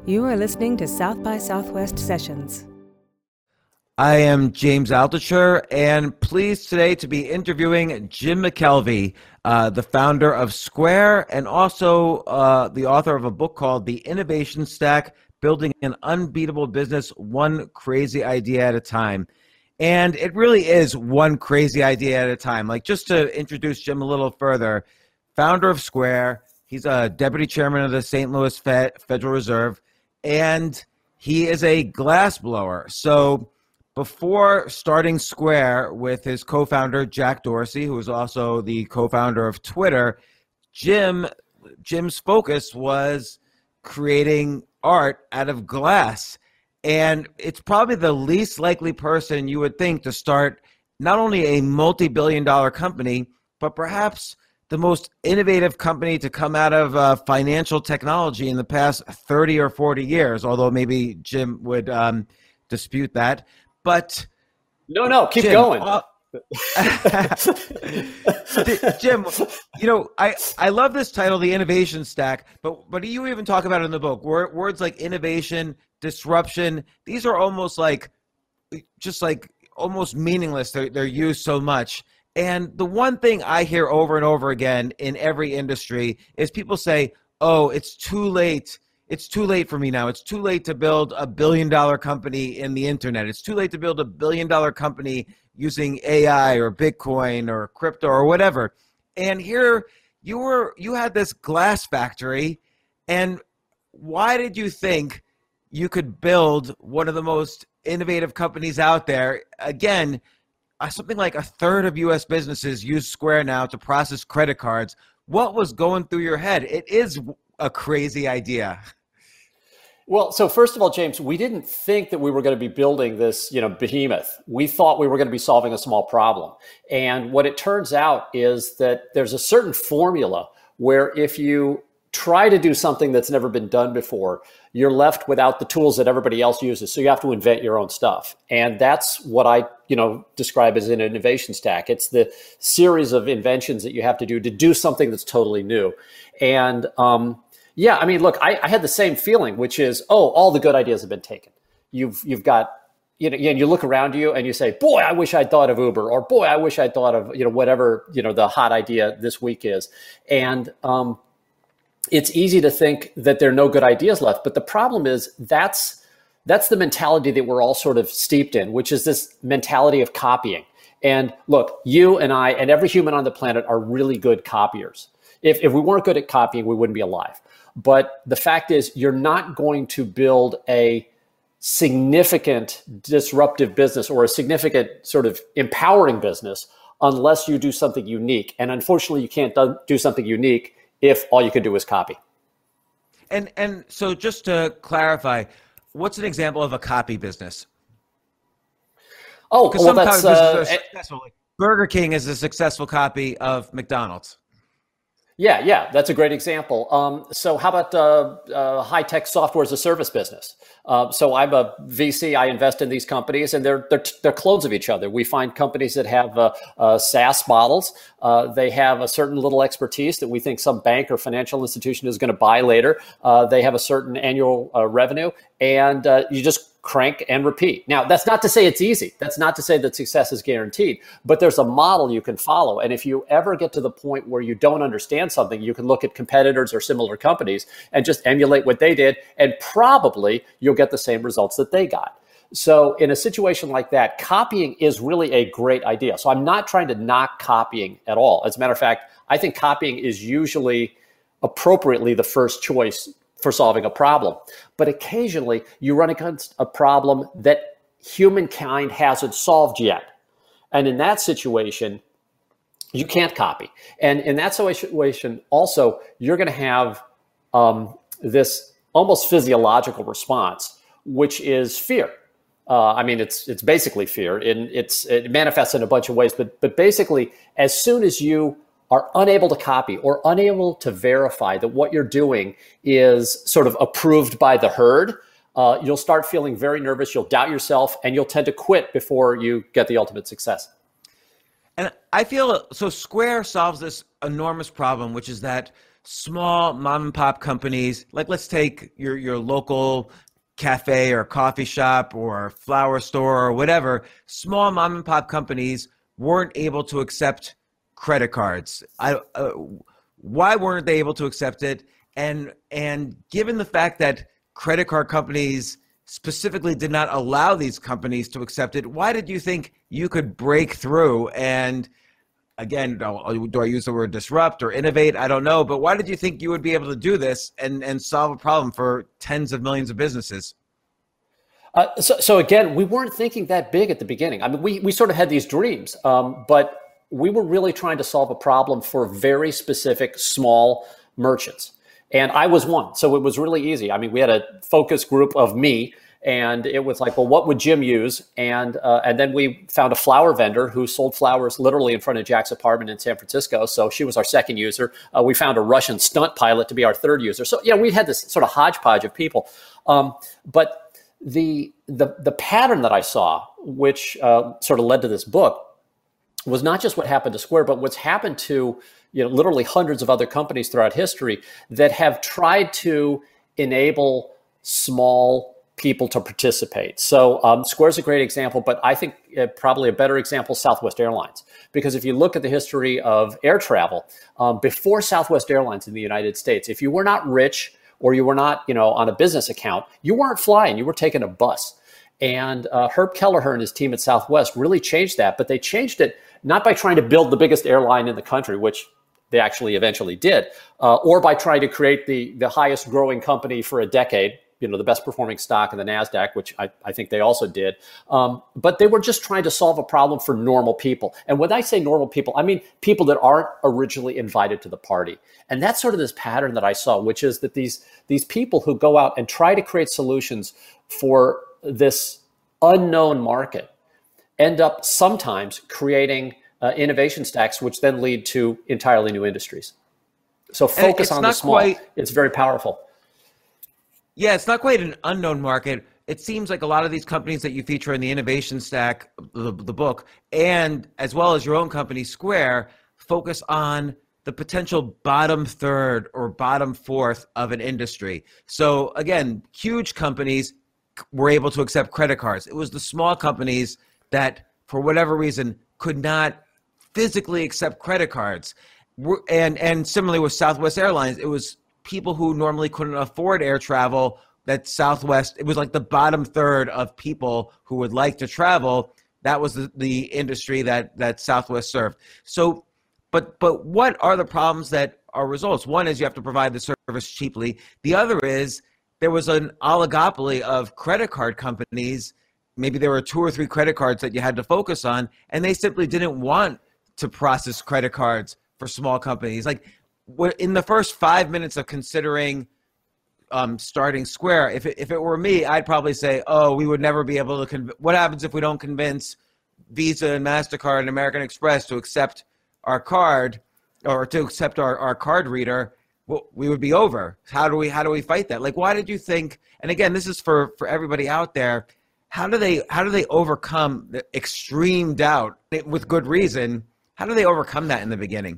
You are listening to South by Southwest Sessions. I am James Altucher, and pleased today to be interviewing Jim McKelvey, the founder of Square and also the author of a book called The Innovation Stack, Building an Unbeatable Business One Crazy Idea at a Time. And it really is one crazy idea at a time. Like, just to introduce Jim a little further, founder of Square, he's a deputy chairman of the St. Louis Federal Reserve, and he is a glassblower. So before starting Square with his co-founder, Jack Dorsey, who is also the co-founder of Twitter, Jim's focus was creating art out of glass. And it's probably the least likely person you would think to start not only a multi-billion-dollar company, but perhaps the most innovative company to come out of financial technology in the past 30 or 40 years, although maybe Jim would dispute that. But no, keep Jim, going. Jim, you know, I love this title, The Innovation Stack, but you even talk about it in the book. Words like innovation, disruption, these are almost almost meaningless. They're used so much. And the one thing I hear over and over again in every industry is people say, oh, it's too late. It's too late for me now. It's too late to build a billion-dollar company in the internet. It's too late to build a billion-dollar company using AI or Bitcoin or crypto or whatever. And here you had this glass factory. And why did you think you could build one of the most innovative companies out there? Again, something like a third of U.S. businesses use Square now to process credit cards. What was going through your head? It is a crazy idea. Well, so first of all, James, we didn't think that we were going to be building this, behemoth. We thought we were going to be solving a small problem. And what it turns out is that there's a certain formula where if you try to do something that's never been done before, you're left without the tools that everybody else uses. So you have to invent your own stuff. And that's what I, describe as an innovation stack. It's the series of inventions that you have to do something that's totally new. And look, I had the same feeling, which is, all the good ideas have been taken. You've got, and you look around you and you say, boy, I wish I'd thought of Uber, or boy, I wish I'd thought of, whatever, the hot idea this week is. And, it's easy to think that there are no good ideas left. But the problem is that's the mentality that we're all sort of steeped in, which is this mentality of copying. And look, you and I and every human on the planet are really good copiers. If we weren't good at copying, we wouldn't be alive. But the fact is, you're not going to build a significant disruptive business or a significant sort of empowering business unless you do something unique. And unfortunately, you can't do something unique if all you can do is copy. And so just to clarify, what's an example of a copy business? Because sometimes businesses are successful. Like Burger King is a successful copy of McDonald's. Yeah, that's a great example. So how about high-tech software as a service business? So I'm a VC. I invest in these companies, and they're clones of each other. We find companies that have SaaS models. They have a certain little expertise that we think some bank or financial institution is going to buy later. They have a certain annual revenue, and you just crank and repeat. Now, that's not to say it's easy. That's not to say that success is guaranteed, but there's a model you can follow. And if you ever get to the point where you don't understand something, you can look at competitors or similar companies and just emulate what they did, and probably you'll get the same results that they got. So in a situation like that, copying is really a great idea. So I'm not trying to knock copying at all. As a matter of fact, I think copying is usually appropriately the first choice for solving a problem. But occasionally you run against a problem that humankind hasn't solved yet. And in that situation, you can't copy. And in that situation, also, you're going to have this almost physiological response, which is fear. It's basically fear, and it manifests in a bunch of ways. But basically, as soon as you are unable to copy or unable to verify that what you're doing is sort of approved by the herd, you'll start feeling very nervous. You'll doubt yourself, and you'll tend to quit before you get the ultimate success. And I feel so Square solves this enormous problem, which is that small mom and pop companies, like let's take your local cafe or coffee shop or flower store or whatever, small mom and pop companies weren't able to accept credit cards. Why weren't they able to accept it? And given the fact that credit card companies specifically did not allow these companies to accept it, why did you think you could break through and, again, do I use the word disrupt or innovate? I don't know. But why did you think you would be able to do this and solve a problem for tens of millions of businesses? So again, we weren't thinking that big at the beginning. I mean, we sort of had these dreams, but we were really trying to solve a problem for very specific small merchants. And I was one. So it was really easy. I mean, we had a focus group of me. And it was like, well, what would Jim use? And then we found a flower vendor who sold flowers literally in front of Jack's apartment in San Francisco. So she was our second user. We found a Russian stunt pilot to be our third user. So yeah, we had this sort of hodgepodge of people. But the pattern that I saw, which sort of led to this book, was not just what happened to Square, but what's happened to literally hundreds of other companies throughout history that have tried to enable small people to participate. So Square's a great example, but I think probably a better example, Southwest Airlines. Because if you look at the history of air travel, before Southwest Airlines in the United States, if you were not rich or you were not, on a business account, you weren't flying, you were taking a bus. And Herb Kelleher and his team at Southwest really changed that, but they changed it not by trying to build the biggest airline in the country, which they actually eventually did, or by trying to create the highest growing company for a decade, the best performing stock in the NASDAQ, which I think they also did. But they were just trying to solve a problem for normal people. And when I say normal people, I mean people that aren't originally invited to the party. And that's sort of this pattern that I saw, which is that these people who go out and try to create solutions for this unknown market end up sometimes creating innovation stacks, which then lead to entirely new industries. So focus on the small. It's very powerful. Yeah, it's not quite an unknown market. It seems like a lot of these companies that you feature in the Innovation Stack, the book, and as well as your own company, Square, focus on the potential bottom third or bottom fourth of an industry. So again, huge companies were able to accept credit cards. It was the small companies that, for whatever reason, could not physically accept credit cards. And similarly with Southwest Airlines, it was people who normally couldn't afford air travel that Southwest, it was like the bottom third of people who would like to travel. That was the industry that Southwest served. So, but what are the problems that are results? One is you have to provide the service cheaply. The other is there was an oligopoly of credit card companies. Maybe there were 2 or 3 credit cards that you had to focus on, and they simply didn't want to process credit cards for small companies. Like, in the first 5 minutes of considering starting Square, if it were me, I'd probably say, oh, we would never be able to what happens if we don't convince Visa and MasterCard and American Express to accept our card or to accept our card reader? Well, we would be over. How do we fight that? Like, why did you think, and again, this is for everybody out there, how do they overcome the extreme doubt with good reason? How do they overcome that in the beginning?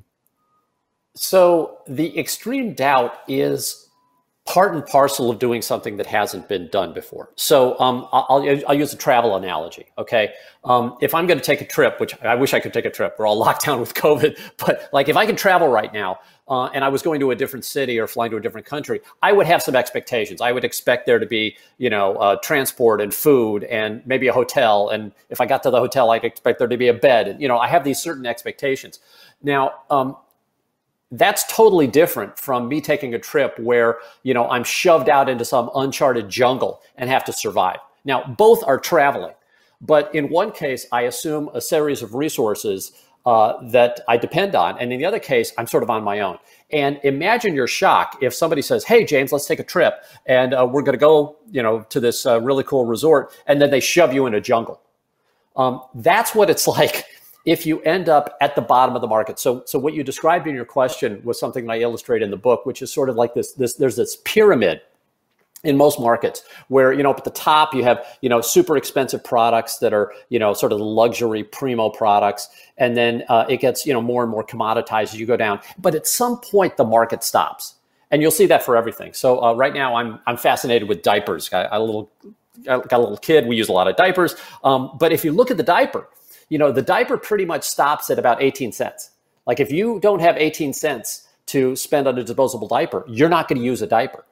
So the extreme doubt is part and parcel of doing something that hasn't been done before. So I'll use a travel analogy, okay? If I'm going to take a trip, which I wish I could take a trip, we're all locked down with COVID, but like if I could travel right now and I was going to a different city or flying to a different country, I would have some expectations. I would expect there to be, transport and food and maybe a hotel. And if I got to the hotel, I'd expect there to be a bed. And, I have these certain expectations. Now, that's totally different from me taking a trip where, I'm shoved out into some uncharted jungle and have to survive. Now, both are traveling, but in one case, I assume a series of resources that I depend on. And in the other case, I'm sort of on my own. And imagine your shock if somebody says, hey, James, let's take a trip. And we're going to go, to this really cool resort. And then they shove you in a jungle. That's what it's like if you end up at the bottom of the market. So what you described in your question was something that I illustrate in the book, which is sort of like this there's this pyramid. in most markets, where, at the top you have, super expensive products that are, sort of the luxury primo products. And then it gets, more and more commoditized as you go down. But at some point, the market stops. And you'll see that for everything. So right now I'm fascinated with diapers. I got a little kid. We use a lot of diapers. But if you look at the diaper, the diaper pretty much stops at about 18 cents. Like if you don't have 18 cents to spend on a disposable diaper, you're not going to use a diaper.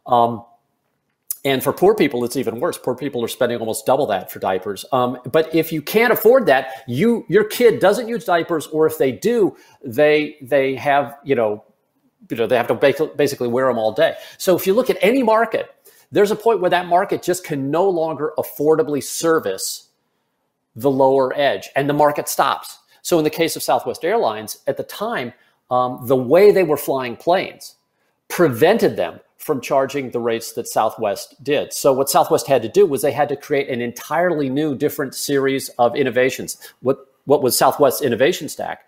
And for poor people, it's even worse. Poor people are spending almost double that for diapers. But if you can't afford that, your kid doesn't use diapers, or if they do, they have, they have to basically wear them all day. So if you look at any market, there's a point where that market just can no longer affordably service the lower edge, and the market stops. So in the case of Southwest Airlines, at the time, the way they were flying planes prevented them from charging the rates that Southwest did. So what Southwest had to do was they had to create an entirely new, different series of innovations. What was Southwest's innovation stack,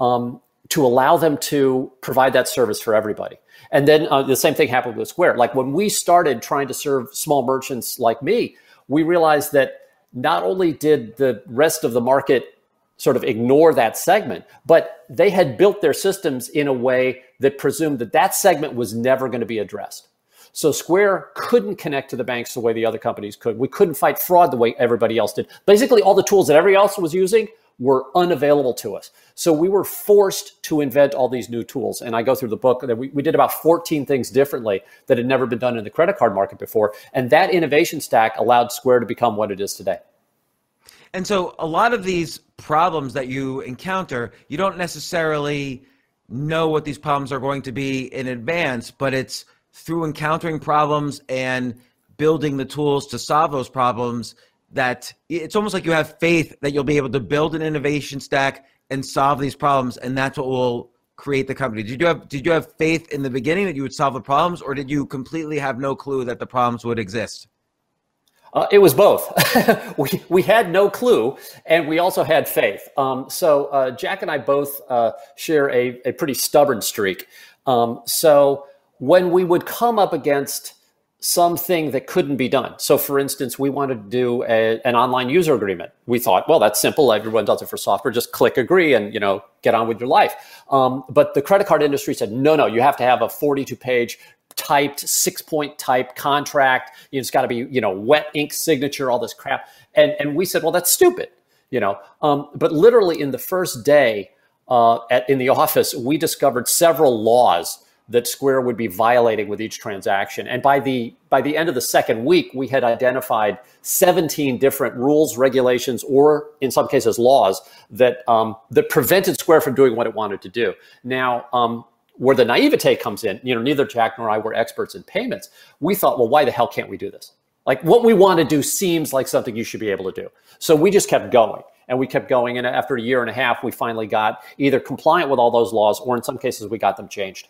to allow them to provide that service for everybody. And then the same thing happened with Square. Like when we started trying to serve small merchants like me, we realized that not only did the rest of the market sort of ignore that segment, but they had built their systems in a way that presumed that segment was never going to be addressed. So Square couldn't connect to the banks the way the other companies could. We couldn't fight fraud the way everybody else did. Basically, all the tools that everybody else was using were unavailable to us. So we were forced to invent all these new tools. And I go through the book that we did about 14 things differently that had never been done in the credit card market before. And that innovation stack allowed Square to become what it is today. And so a lot of these problems that you encounter, you don't necessarily know what these problems are going to be in advance, but it's through encountering problems and building the tools to solve those problems that it's almost like you have faith that you'll be able to build an innovation stack and solve these problems, and that's what will create the company. Did you have faith in the beginning that you would solve the problems, or did you completely have no clue that the problems would exist? It was both. we had no clue, and we also had faith. So Jack and I both share a pretty stubborn streak. So when we would come up against something that couldn't be done. So for instance, we wanted to do an online user agreement. We thought, well, that's simple. Everyone does it for software. Just click agree and, get on with your life. But the credit card industry said, no, you have to have a 42-page typed 6-point type contract. It's got to be, wet ink signature, all this crap. And we said, well, that's stupid, but literally in the first day in the office, we discovered several laws that Square would be violating with each transaction. And by the end of the second week, we had identified 17 different rules, regulations, or in some cases laws that prevented Square from doing what it wanted to do. Now, where the naivete comes in, neither Jack nor I were experts in payments. We thought, well, why the hell can't we do this? Like what we want to do seems like something you should be able to do. So we just kept going. And we kept going. And after a year and a half, we finally got either compliant with all those laws, or in some cases, we got them changed.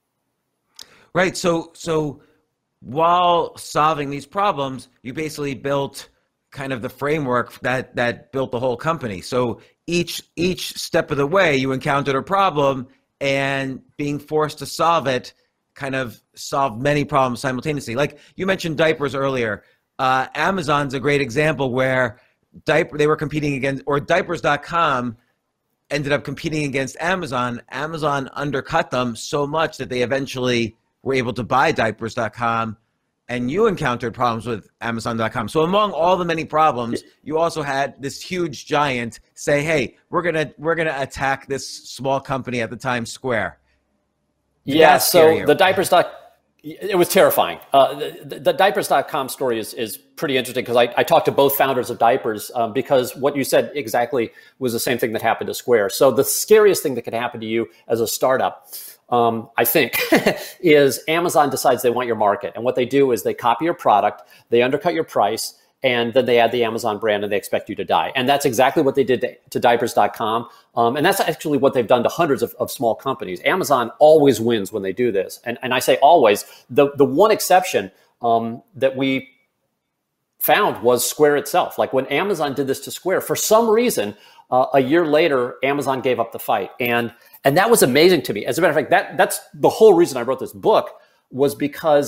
Right. So while solving these problems, you basically built kind of the framework that built the whole company. So each step of the way, you encountered a problem, and being forced to solve it kind of solved many problems simultaneously. Like you mentioned diapers earlier. Amazon's a great example where they were competing against, or diapers.com ended up competing against Amazon. Amazon undercut them so much that they eventually were able to buy diapers.com, and you encountered problems with Amazon.com. So among all the many problems, you also had this huge giant say, hey, we're gonna attack this small company at the time, Square. Yeah, so the diapers.com, it was terrifying. The diapers.com story is pretty interesting because I talked to both founders of diapers because what you said exactly was the same thing that happened to Square. So the scariest thing that could happen to you as a startup, I think, is Amazon decides they want your market. And what they do is they copy your product, they undercut your price, and then they add the Amazon brand and they expect you to die. And that's exactly what they did to diapers.com. And that's actually what they've done to hundreds of small companies. Amazon always wins when they do this. And I say always. The one exception that we found was Square itself. Like when Amazon did this to Square, for some reason, a year later, Amazon gave up the fight. And that was amazing to me. As a matter of fact, that's the whole reason I wrote this book, was because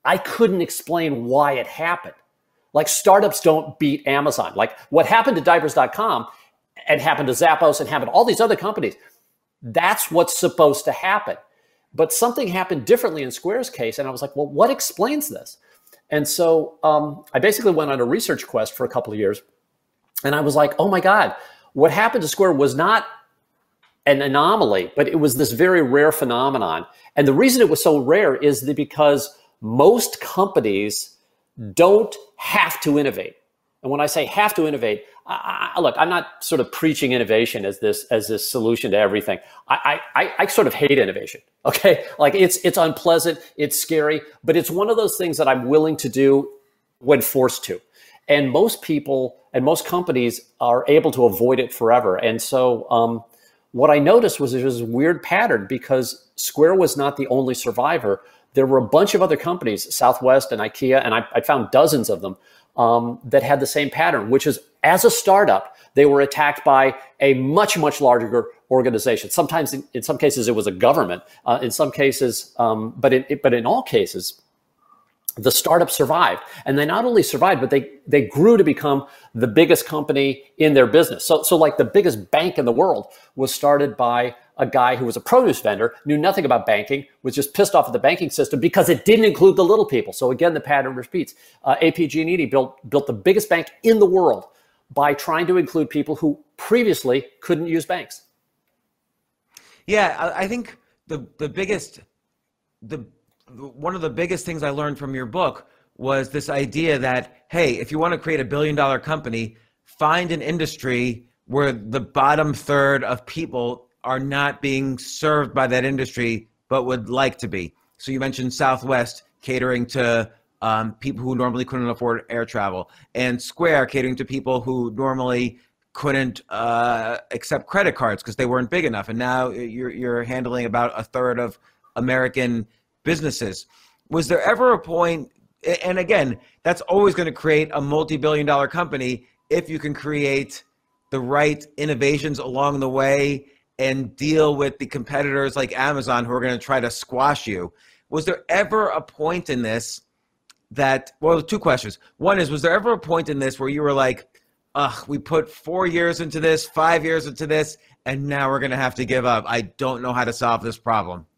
I couldn't explain why it happened. Like startups don't beat Amazon. Like what happened to diapers.com and happened to Zappos and happened to all these other companies, that's what's supposed to happen. But something happened differently in Square's case. And I was like, well, what explains this? And so I basically went on a research quest for a couple of years. And I was like, oh my God, what happened to Square was not an anomaly, but it was this very rare phenomenon. And the reason it was so rare is that because most companies don't have to innovate. And when I say have to innovate, look, I'm not sort of preaching innovation as this solution to everything. I sort of hate innovation. Okay, like it's unpleasant, it's scary, but it's one of those things that I'm willing to do when forced to. And most people and most companies are able to avoid it forever. And so what I noticed was there was a weird pattern because Square was not the only survivor. There were a bunch of other companies, Southwest and IKEA, and I found dozens of them that had the same pattern, which is as a startup, they were attacked by a much, much larger organization. Sometimes, in some cases, it was a government. In some cases, but in all cases, the startup survived. And they not only survived, but they grew to become the biggest company in their business. So like the biggest bank in the world was started by a guy who was a produce vendor, knew nothing about banking, was just pissed off at the banking system because it didn't include the little people. So again, the pattern repeats. AP Giannini built the biggest bank in the world by trying to include people who previously couldn't use banks. Yeah, I think one of the biggest things I learned from your book was this idea that, hey, if you want to create $1 billion company, find an industry where the bottom third of people are not being served by that industry, but would like to be. So you mentioned Southwest catering to people who normally couldn't afford air travel, and Square catering to people who normally couldn't accept credit cards because they weren't big enough. And now you're handling about a third of American businesses. Was there ever a point, and again, that's always going to create a multi-billion-dollar company if you can create the right innovations along the way and deal with the competitors like Amazon who are going to try to squash you. Was there ever a point in this that, well, two questions. One is, was there ever a point in this where you were like, we put 4 years into this, 5 years into this, and now we're going to have to give up. I don't know how to solve this problem.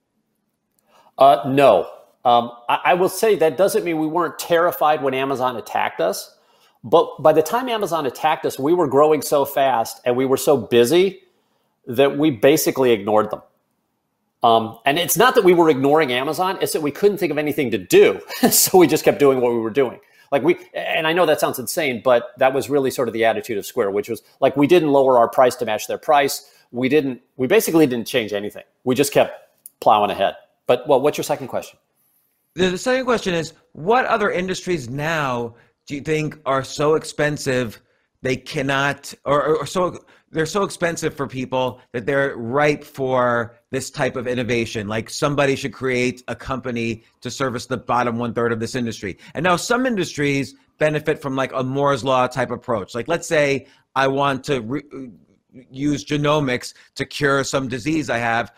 No. I will say that doesn't mean we weren't terrified when Amazon attacked us. But by the time Amazon attacked us, we were growing so fast and we were so busy that we basically ignored them. And it's not that we were ignoring Amazon, it's that we couldn't think of anything to do. So we just kept doing what we were doing. And I know that sounds insane, but that was really sort of the attitude of Square, which was like, we didn't lower our price to match their price. We basically didn't change anything. We just kept plowing ahead. But what's your second question? The second question is, what other industries now do you think are so expensive they cannot, or so they're so expensive for people that they're ripe for this type of innovation? Like somebody should create a company to service the bottom 1/3 of this industry. And now some industries benefit from like a Moore's Law type approach. Like let's say I want to use genomics to cure some disease I have.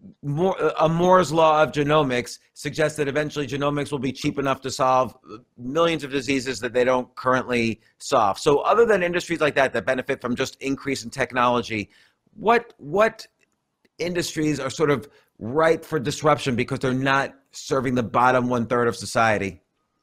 A Moore's Law of genomics suggests that eventually genomics will be cheap enough to solve millions of diseases that they don't currently solve. So other than industries like that benefit from just increase in technology, what industries are sort of ripe for disruption because they're not serving the bottom 1/3 of society?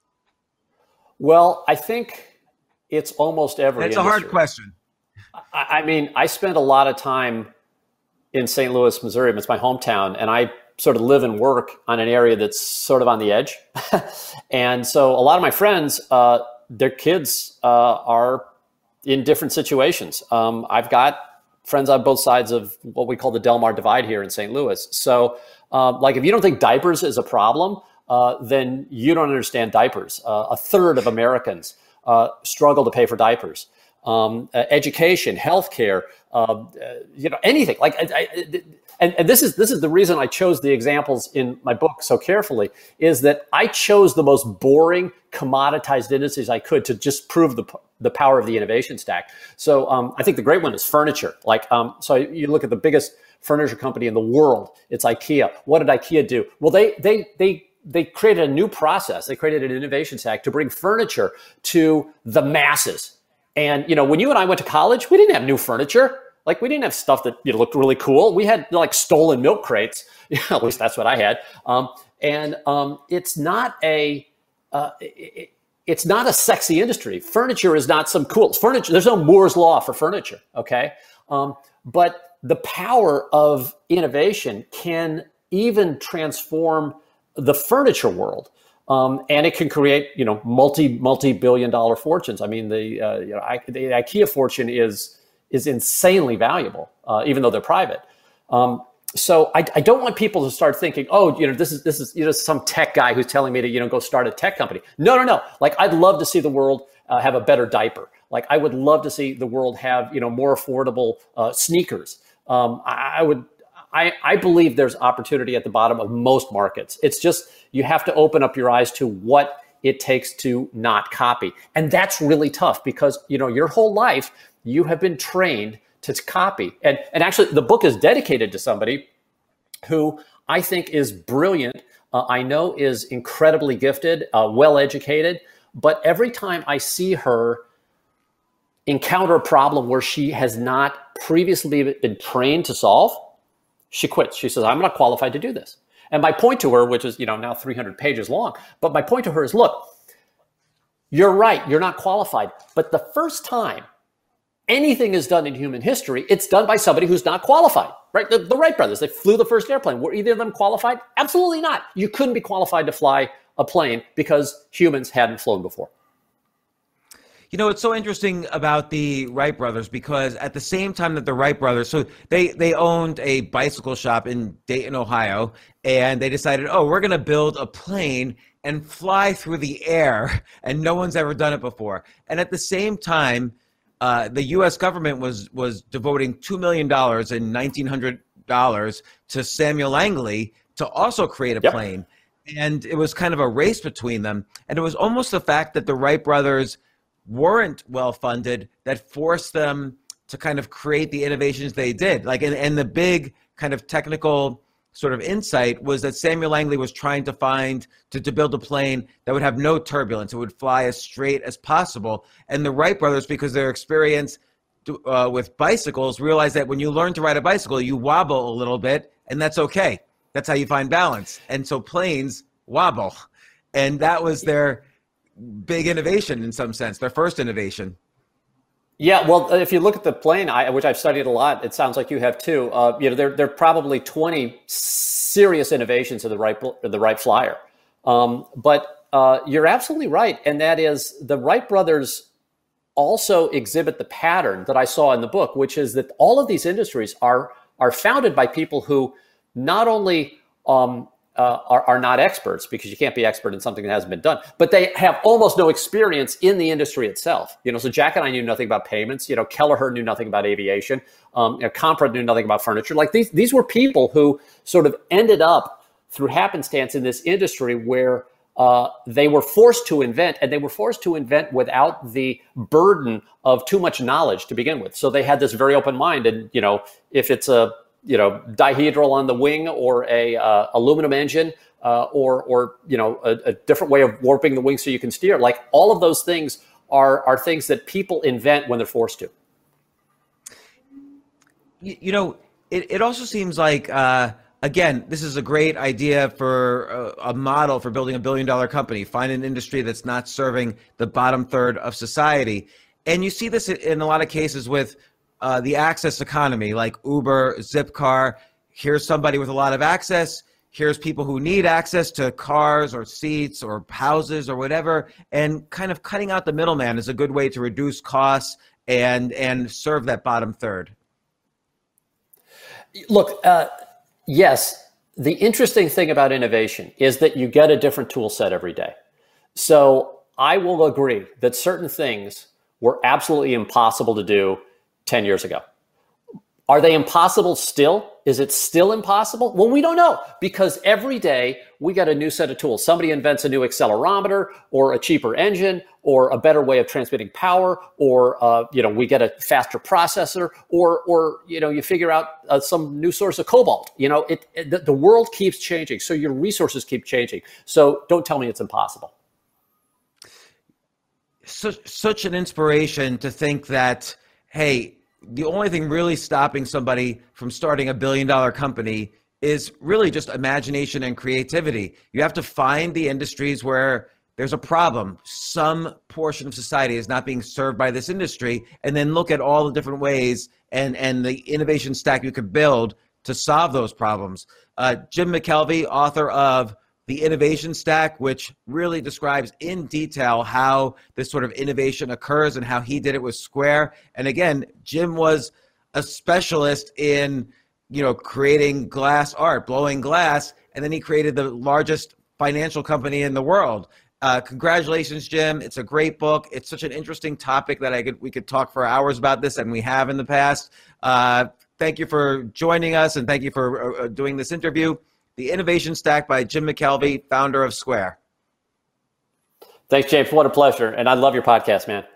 Well, I think it's almost every industry. It's a hard question. I mean, I spent a lot of time in St. Louis, Missouri. It's my hometown, and I sort of live and work on an area that's sort of on the edge. And so a lot of my friends, their kids are in different situations. I've got friends on both sides of what we call the Del Mar Divide here in St. Louis. So like if you don't think diapers is a problem, then you don't understand diapers. A third of Americans struggle to pay for diapers. Education, healthcare, anything like, and this is the reason I chose the examples in my book so carefully, is that I chose the most boring, commoditized industries I could to just prove the power of the innovation stack. So I think the great one is furniture. So you look at the biggest furniture company in the world, it's IKEA. What did IKEA do? Well, they created a new process. They created an Innovations Act to bring furniture to the masses. And, when you and I went to college, we didn't have new furniture. Like, we didn't have stuff that looked really cool. We had like stolen milk crates. At least that's what I had. It's not it's not a sexy industry. Furniture is not some cool furniture. There's no Moore's law for furniture. Okay. But the power of innovation can even transform the furniture world. And it can create, multi-billion-dollar fortunes. I mean, the IKEA fortune is insanely valuable, even though they're private. So I don't want people to start thinking, this is some tech guy who's telling me to, go start a tech company. No. Like, I'd love to see the world have a better diaper. Like, I would love to see the world have, more affordable sneakers. I believe there's opportunity at the bottom of most markets. It's just, you have to open up your eyes to what it takes to not copy. And that's really tough because, your whole life, you have been trained to copy. And actually, the book is dedicated to somebody who I think is brilliant. I know is incredibly gifted, well-educated. But every time I see her encounter a problem where she has not previously been trained to solve, she quits. She says, I'm not qualified to do this. And my point to her, which is, now 300 pages long, but my point to her is, look, you're right, you're not qualified. But the first time anything is done in human history, it's done by somebody who's not qualified, right? The Wright brothers, they flew the first airplane. Were either of them qualified? Absolutely not. You couldn't be qualified to fly a plane because humans hadn't flown before. It's so interesting about the Wright brothers because at the same time that the Wright brothers, so they owned a bicycle shop in Dayton, Ohio, and they decided, we're going to build a plane and fly through the air, and no one's ever done it before. And at the same time, the U.S. government was devoting $2 million in $1,900 to Samuel Langley to also create a plane. And it was kind of a race between them. And it was almost the fact that the Wright brothers weren't well funded that forced them to kind of create the innovations they did. Like, and the big kind of technical sort of insight was that Samuel Langley was trying to build a plane that would have no turbulence. It would fly as straight as possible. And the Wright brothers, because their experience with bicycles, realized that when you learn to ride a bicycle, you wobble a little bit, and that's okay. That's how you find balance. And so planes wobble. And that was their big innovation in some sense, their first innovation. Yeah, well, if you look at the plane, which I've studied a lot, it sounds like you have too. There are probably 20 serious innovations of the Wright Flyer. But you're absolutely right, and that is the Wright brothers also exhibit the pattern that I saw in the book, which is that all of these industries are founded by people who not only are not experts, because you can't be expert in something that hasn't been done, but they have almost no experience in the industry itself. So Jack and I knew nothing about payments. Kelleher knew nothing about aviation. Compra knew nothing about furniture. Like these were people who sort of ended up through happenstance in this industry where they were forced to invent, and they were forced to invent without the burden of too much knowledge to begin with. So they had this very open mind, and if it's a dihedral on the wing or a aluminum engine or a different way of warping the wing so you can steer. Like all of those things are things that people invent when they're forced to. It also seems like, again, this is a great idea for a model for building $1 billion company. Find an industry that's not serving the bottom third of society. And you see this in a lot of cases with the access economy, like Uber, Zipcar. Here's somebody with a lot of access. Here's people who need access to cars or seats or houses or whatever. And kind of cutting out the middleman is a good way to reduce costs and serve that bottom third. Look, yes, the interesting thing about innovation is that you get a different tool set every day. So I will agree that certain things were absolutely impossible to do 10 years ago. Are they impossible still? Is it still impossible? Well, we don't know, because every day we got a new set of tools. Somebody invents a new accelerometer or a cheaper engine or a better way of transmitting power, or we get a faster processor, or you figure out some new source of cobalt. The world keeps changing, so your resources keep changing. So don't tell me it's impossible. Such an inspiration to think that, hey, the only thing really stopping somebody from starting $1 billion company is really just imagination and creativity. You have to find the industries where there's a problem. Some portion of society is not being served by this industry, and then look at all the different ways and the innovation stack you could build to solve those problems. Jim McKelvey, author of The Innovation Stack, which really describes in detail how this sort of innovation occurs and how he did it with Square. And again, Jim was a specialist in, creating glass art, blowing glass, and then he created the largest financial company in the world. Congratulations, Jim. It's a great book. It's such an interesting topic that we could talk for hours about this, and we have in the past. Thank you for joining us, and thank you for doing this interview. The Innovation Stack by Jim McKelvey, founder of Square. Thanks, James. What a pleasure. And I love your podcast, man.